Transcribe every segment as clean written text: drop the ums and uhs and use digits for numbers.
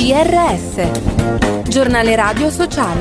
GRS, Giornale Radio Sociale.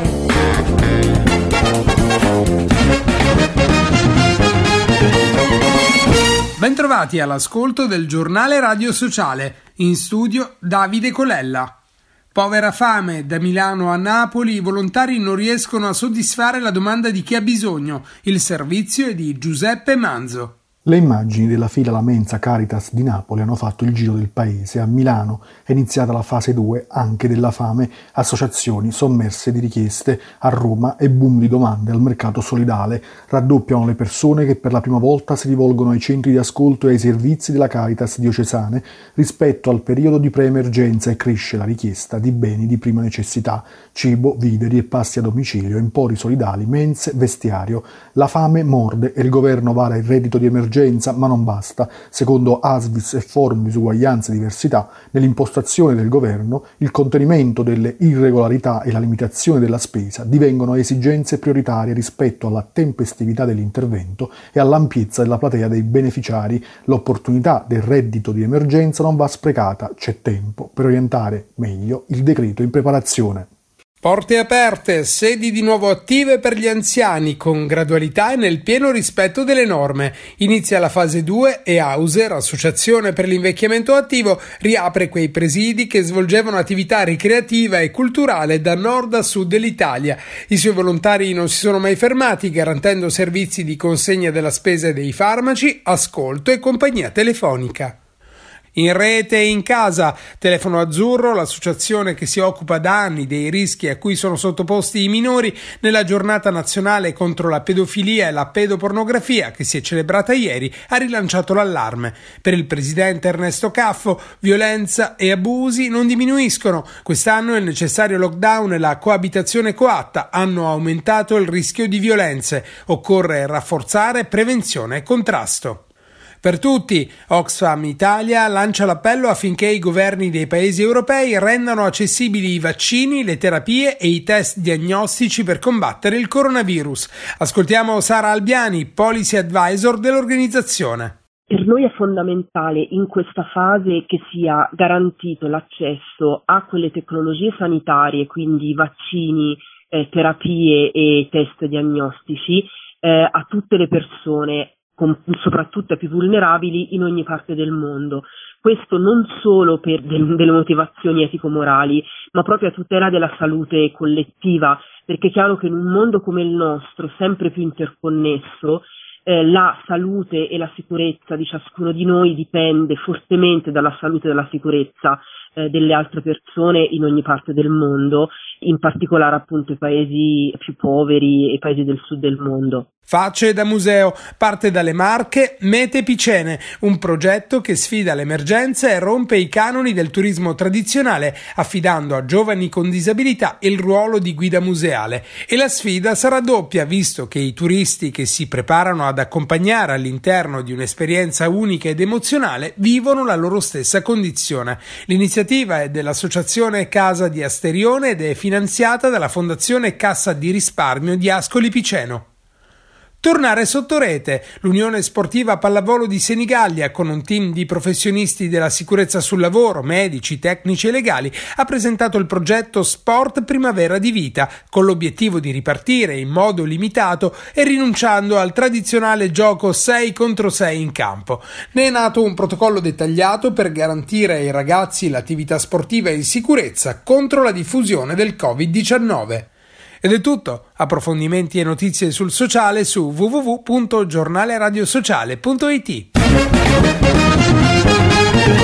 Bentrovati all'ascolto del Giornale Radio Sociale, in studio Davide Colella. Povera fame, da Milano a Napoli i volontari non riescono a soddisfare la domanda di chi ha bisogno. Il servizio è di Giuseppe Manzo. Le immagini della fila alla mensa Caritas di Napoli hanno fatto il giro del paese. A Milano è iniziata la fase 2 anche della fame, associazioni sommerse di richieste. A Roma è boom di domande al mercato solidale. Raddoppiano le persone che per la prima volta si rivolgono ai centri di ascolto e ai servizi della Caritas diocesane rispetto al periodo di pre-emergenza e cresce la richiesta di beni di prima necessità, cibo, viveri e pasti a domicilio, empori solidali, mense, vestiario. La fame morde e il governo vara il reddito di emergenza, ma non basta. Secondo ASVIS e Forum Disuguaglianza e Diversità, nell'impostazione del governo, il contenimento delle irregolarità e la limitazione della spesa divengono esigenze prioritarie rispetto alla tempestività dell'intervento e all'ampiezza della platea dei beneficiari. L'opportunità del reddito di emergenza non va sprecata, c'è tempo per orientare meglio il decreto in preparazione. Porte aperte, sedi di nuovo attive per gli anziani, con gradualità e nel pieno rispetto delle norme. Inizia la fase 2 e Auser, Associazione per l'invecchiamento attivo, riapre quei presidi che svolgevano attività ricreativa e culturale da nord a sud dell'Italia. I suoi volontari non si sono mai fermati, garantendo servizi di consegna della spesa e dei farmaci, ascolto e compagnia telefonica. In rete e in casa, Telefono Azzurro, l'associazione che si occupa da anni dei rischi a cui sono sottoposti i minori, nella giornata nazionale contro la pedofilia e la pedopornografia che si è celebrata ieri, ha rilanciato l'allarme. Per il presidente Ernesto Caffo, violenza e abusi non diminuiscono. Quest'anno il necessario lockdown e la coabitazione coatta hanno aumentato il rischio di violenze. Occorre rafforzare prevenzione e contrasto. Per tutti, Oxfam Italia lancia l'appello affinché i governi dei paesi europei rendano accessibili i vaccini, le terapie e i test diagnostici per combattere il coronavirus. Ascoltiamo Sara Albiani, Policy Advisor dell'organizzazione. Per noi è fondamentale in questa fase che sia garantito l'accesso a quelle tecnologie sanitarie, quindi vaccini, terapie e test diagnostici, a tutte le persone, soprattutto ai più vulnerabili in ogni parte del mondo. Questo non solo per delle motivazioni etico-morali, ma proprio a tutela della salute collettiva, perché è chiaro che in un mondo come il nostro, sempre più interconnesso, la salute e la sicurezza di ciascuno di noi dipende fortemente dalla salute e dalla sicurezza delle altre persone in ogni parte del mondo, in particolare appunto i paesi più poveri e i paesi del sud del mondo. Facce da museo parte dalle Marche Mete Picene, un progetto che sfida l'emergenza e rompe i canoni del turismo tradizionale, affidando a giovani con disabilità il ruolo di guida museale. E la sfida sarà doppia, visto che i turisti che si preparano ad accompagnare all'interno di un'esperienza unica ed emozionale vivono la loro stessa condizione. L'iniziativa è dell'associazione Casa di Asterione ed è finanziata dalla Fondazione Cassa di Risparmio di Ascoli Piceno. Tornare sotto rete. L'Unione Sportiva Pallavolo di Senigallia, con un team di professionisti della sicurezza sul lavoro, medici, tecnici e legali, ha presentato il progetto Sport Primavera di Vita, con l'obiettivo di ripartire in modo limitato e rinunciando al tradizionale gioco 6 contro 6 in campo. Ne è nato un protocollo dettagliato per garantire ai ragazzi l'attività sportiva in sicurezza contro la diffusione del Covid-19. Ed è tutto. Approfondimenti e notizie sul sociale su www.giornaleradiosociale.it.